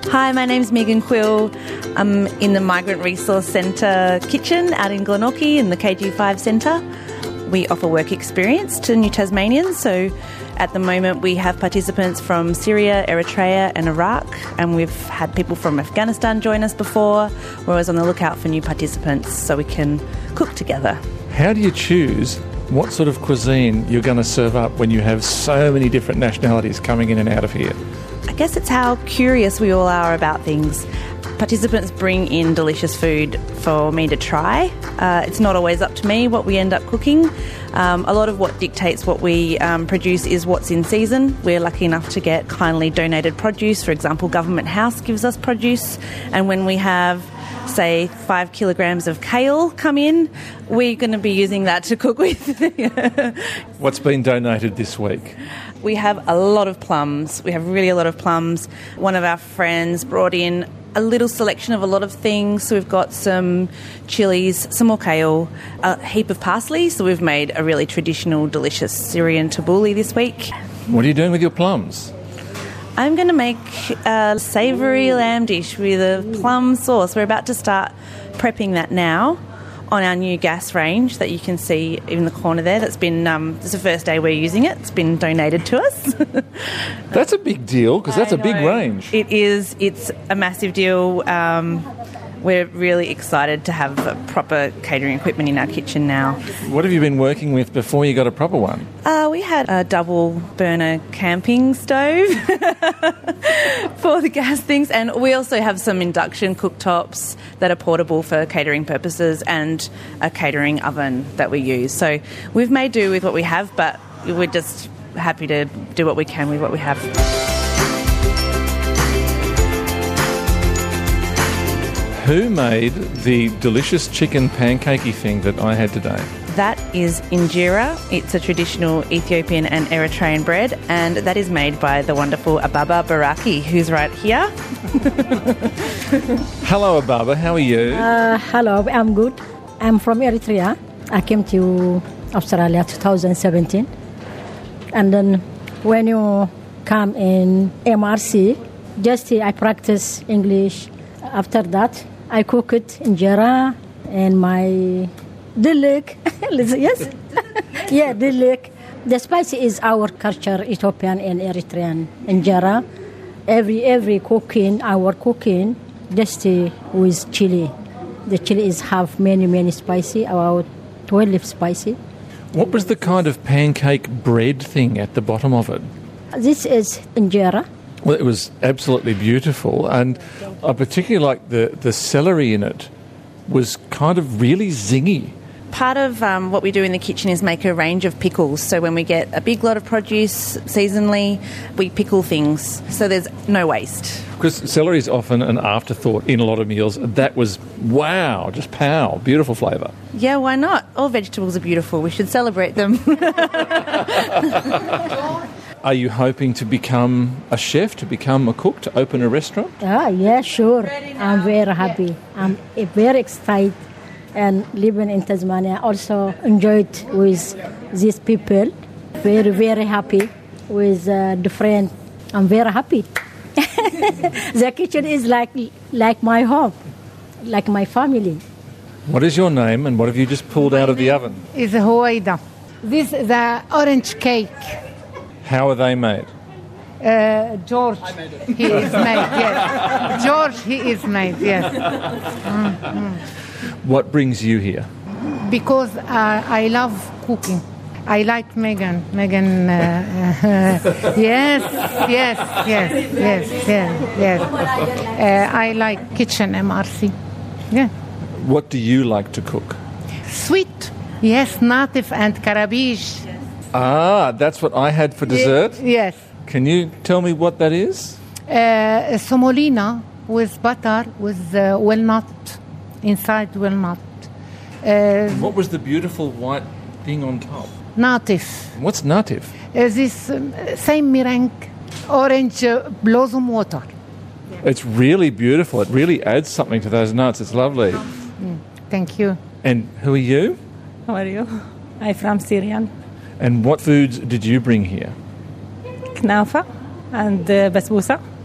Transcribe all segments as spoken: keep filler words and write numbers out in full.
Hi, my name's Megan Quill. I'm in the Migrant Resource Centre kitchen out in Glenorchy in the K G five Centre. We offer work experience to New Tasmanians, so at the moment we have participants from Syria, Eritrea and Iraq, and we've had people from Afghanistan join us before. We're always on the lookout for new participants so we can cook together. How do you choose what sort of cuisine you're going to serve up when you have so many different nationalities coming in and out of here? I guess it's how curious we all are about things. Participants bring in delicious food for me to try. Uh, it's not always up to me what we end up cooking. Um, a lot of what dictates what we um, produce is what's in season. We're lucky enough to get kindly donated produce. For example, Government House gives us produce, and when we have, say, five kilograms of kale come in, we're going to be using that to cook with. What's been donated this week? We have a lot of plums. We have really a lot of plums. One of our friends brought in a little selection of a lot of things. So we've got some chilies, some more kale, a heap of parsley. So we've made a really traditional, delicious Syrian tabbouleh this week. What are you doing with your plums? I'm going to make a savoury lamb dish with a plum sauce. We're about to start prepping that now on our new gas range that you can see in the corner there. That's been, um, it's the first day we're using it. It's been donated to us. That's a big deal, because that's I a big know. range. It is. It's a massive deal. Um, we're really excited to have proper catering equipment in our kitchen now. What have you been working with before you got a proper one? Uh, we had a double burner camping stove for the gas things, and we also have some induction cooktops that are portable for catering purposes and a catering oven that we use. So we've made do with what we have, but we're just happy to do what we can with what we have. Who made the delicious chicken pancakey thing that I had today? That is injera. It's a traditional Ethiopian and Eritrean bread, and that is made by the wonderful Ababa Baraki, who's right here. Hello, Ababa. How are you? Uh, hello, I'm good. I'm from Eritrea. I came to Australia twenty seventeen. And then when you come in M R C, just I practice English. After that, I cook it injera and my dilik. Yes? Yeah, dilik. The spice is our culture, Ethiopian and Eritrean injera. Every every cooking, our cooking, just uh, with chili. The chili is have many, many spicy, about twelve spicy. What was the kind of pancake bread thing at the bottom of it? This is injera. Well, it was absolutely beautiful, and I particularly liked the, the celery in it was kind of really zingy. Part of um, what we do in the kitchen is make a range of pickles. So when we get a big lot of produce seasonally, we pickle things, so there's no waste. Because celery is often an afterthought in a lot of meals. That was, wow, just pow, beautiful flavour. Yeah, why not? All vegetables are beautiful. We should celebrate them. Are you hoping to become a chef, to become a cook, to open a restaurant? Ah, yeah, sure. I'm very happy. I'm very excited and living in Tasmania. Also enjoyed with these people. Very, very happy with uh, the friend. I'm very happy. The kitchen is like like my home, like my family. What is your name and what have you just pulled out of the oven? Is Huwaida. This is the orange cake. How are they made? Uh, George, he is made, yes. George, he is made, yes. Mm-hmm. What brings you here? Because uh, I love cooking. I like Megan. Megan, uh, uh, yes, yes, yes, yes, yes, yes. Uh, I like kitchen M R C. Yeah. What do you like to cook? Sweet. Yes, native and karabish. Ah, that's what I had for dessert? Yes. Can you tell me what that is? Uh, semolina with butter with uh, walnut, inside walnut. Uh, what was the beautiful white thing on top? Native. What's native? Uh, this um, same meringue, orange uh, blossom water. It's really beautiful. It really adds something to those nuts. It's lovely. Mm, thank you. And who are you? How are you? I'm from Syrian. And what foods did you bring here? Knafa and uh, basbousa.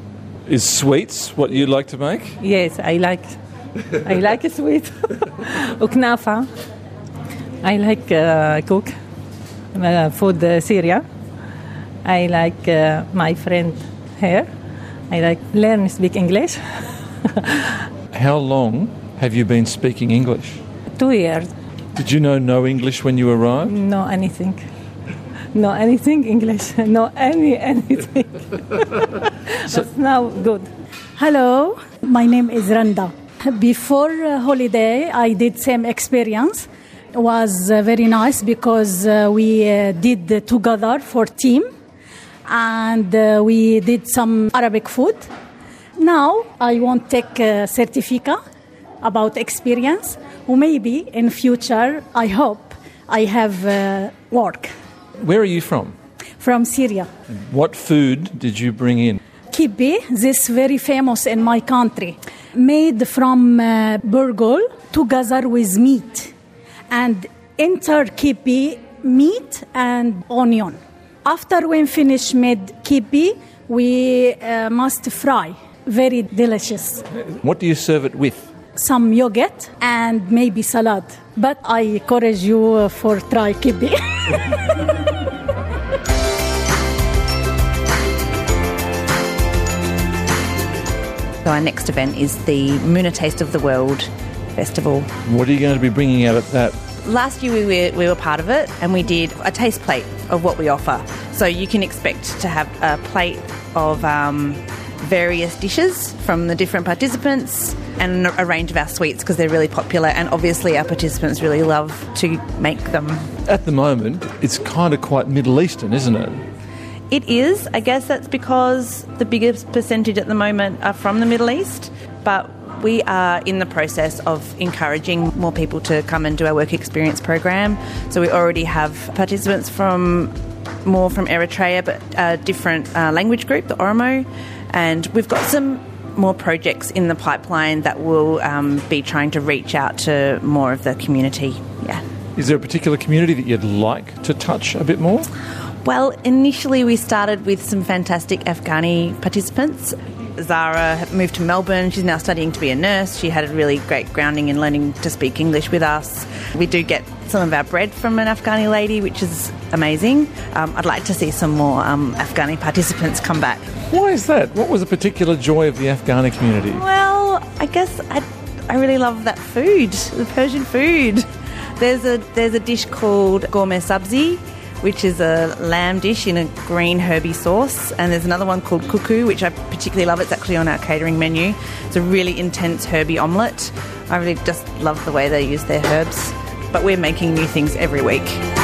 Is sweets what you like to make? Yes, I like. I like sweet. Uknafa. I like uh, cook uh, food uh, Syria. I like uh, my friend here. I like learn speak English. How long have you been speaking English? Two years. Did you know no English when you arrived? No anything. No anything English. No any anything. So, But now good. Hello, my name is Randa. Before uh, holiday, I did same experience. It was uh, very nice because uh, we uh, did uh, together for team, and uh, we did some Arabic food. Now I want to take a certificate about experience. Or maybe in future, I hope I have uh, work. where are you from? From Syria. What food did you bring in? Kibbe, this very famous in my country, made from uh, burgol together with meat, and enter kibbe meat and onion. After we finish made kibbe, we uh, must fry. Very delicious. What do you serve it with? Some yogurt and maybe salad. But I encourage you uh, for try kibbe. So our next event is the Muna Taste of the World Festival. What are you going to be bringing out at that? Last year we were, we were part of it, and we did a taste plate of what we offer. So you can expect to have a plate of um, various dishes from the different participants and a range of our sweets because they're really popular, and obviously our participants really love to make them. At the moment, it's kind of quite Middle Eastern, isn't it? It is. I guess that's because the biggest percentage at the moment are from the Middle East, but we are in the process of encouraging more people to come and do our work experience program. So we already have participants from more from Eritrea, but a different uh, language group, the Oromo, and we've got some more projects in the pipeline that will um, be trying to reach out to more of the community. Yeah. Is there a particular community that you'd like to touch a bit more? Well, initially we started with some fantastic Afghani participants. Zara moved to Melbourne. She's now studying to be a nurse. She had a really great grounding in learning to speak English with us. We do get some of our bread from an Afghani lady, which is amazing. Um, I'd like to see some more um, Afghani participants come back. Why is that? What was a particular joy of the Afghani community? Well, I guess I, I really love that food, the Persian food. There's a there's a dish called gourmet sabzi, which is a lamb dish in a green herby sauce. And there's another one called kuku, which I particularly love. It's actually on our catering menu. It's a really intense herby omelette. I really just love the way they use their herbs. But we're making new things every week.